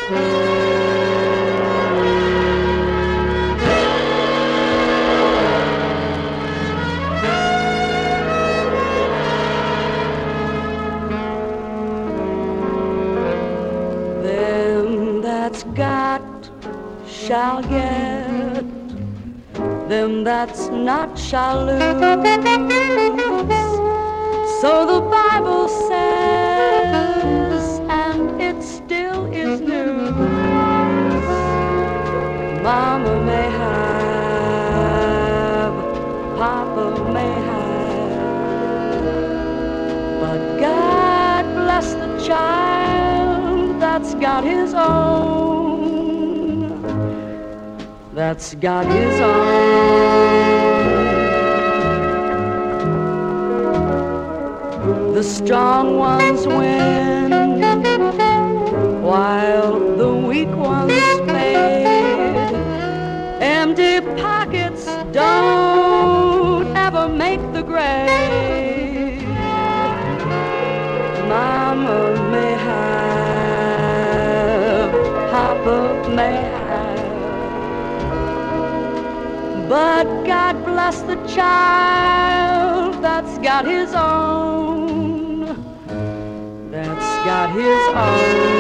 Them that's got shall get, them that's not shall lose. So the Bible says, and it still is news. Mama may have, Papa may have, but God bless the child that's got his own, that's got his own. The strong ones win, while the weak ones fade. Empty pockets don't ever make the grave. Mama may have, Papa may have, but God bless the child that's got his own, that's got his own.